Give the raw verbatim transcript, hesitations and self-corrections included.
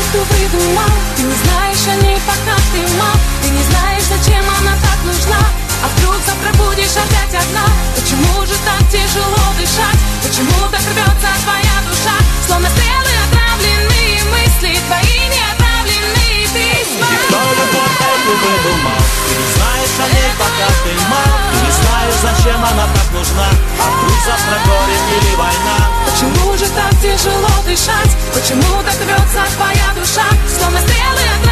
что выдумал. Ты не знаешь о ней, пока ты мал. Ты не знаешь, зачем она так нужна. А вдруг завтра будешь опять одна? Почему же так тяжело дышать? Почему так рвется твоя душа? Словно стрелы отравленные мысли, твои неотправленные письма. И кто любовь эту выдумал? Ты не знаешь о ней, пока ты мал. Ты не знаешь, зачем она так нужна. А вдруг завтра горе или война? Почему же так тяжело дышать? Почему так рвется твоя душа? Словно стрелы отравленные